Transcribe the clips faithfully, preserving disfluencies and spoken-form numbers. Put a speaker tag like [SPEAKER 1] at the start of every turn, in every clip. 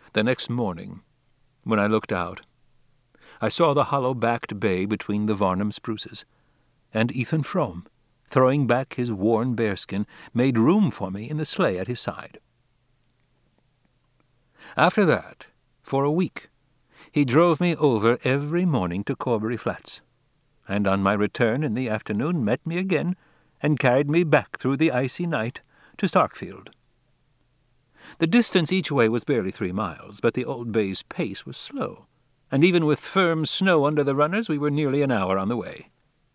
[SPEAKER 1] The next morning, when I looked out, I saw the hollow-backed bay between the Varnum spruces, and Ethan Frome, throwing back his worn bearskin, made room for me in the sleigh at his side. After that, for a week, he drove me over every morning to Corbury Flats, and on my return in the afternoon met me again and carried me back through the icy night to Starkfield. The distance each way was barely three miles, but the old bay's pace was slow, and even with firm snow under the runners we were nearly an hour on the way.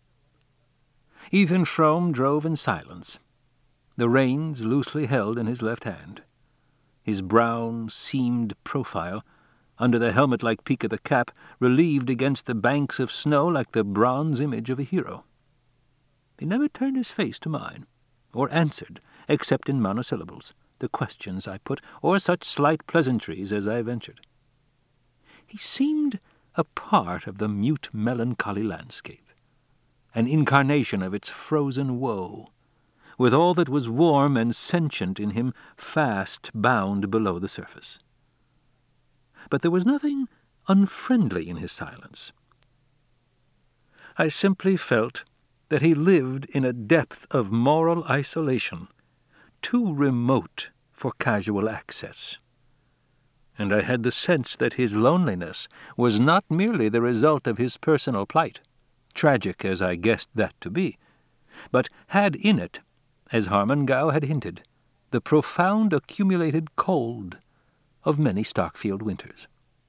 [SPEAKER 1] Ethan Frome drove in silence, the reins loosely held in his left hand. His brown, seamed profile, under the helmet-like peak of the cap, relieved against the banks of snow like the bronze image of a hero. He never turned his face to mine, or answered, except in monosyllables, the questions I put, or such slight pleasantries as I ventured. He seemed a part of the mute melancholy landscape, an incarnation of its frozen woe, with all that was warm and sentient in him fast bound below the surface. But there was nothing unfriendly in his silence. I simply felt that he lived in a depth of moral isolation too remote for casual access, and I had the sense that his loneliness was not merely the result of his personal plight, tragic as I guessed that to be, but had in it, as Harmon Gow had hinted, the profound accumulated cold of many Starkfield winters.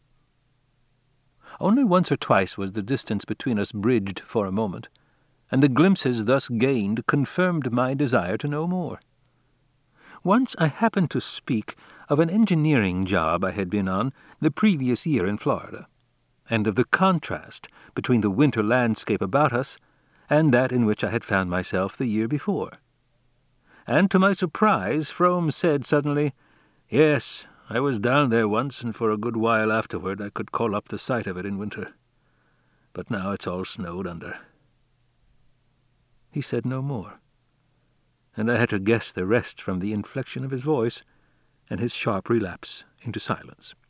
[SPEAKER 1] Only once or twice was the distance between us bridged for a moment, and the glimpses thus gained confirmed my desire to know more. Once I happened to speak of an engineering job I had been on the previous year in Florida, and of the contrast between the winter landscape about us and that in which I had found myself the year before. And to my surprise, Frome said suddenly, "Yes, I was down there once, and for a good while afterward I could call up the sight of it in winter. But now it's all snowed under." He said no more, and I had to guess the rest from the inflection of his voice and his sharp relapse into silence.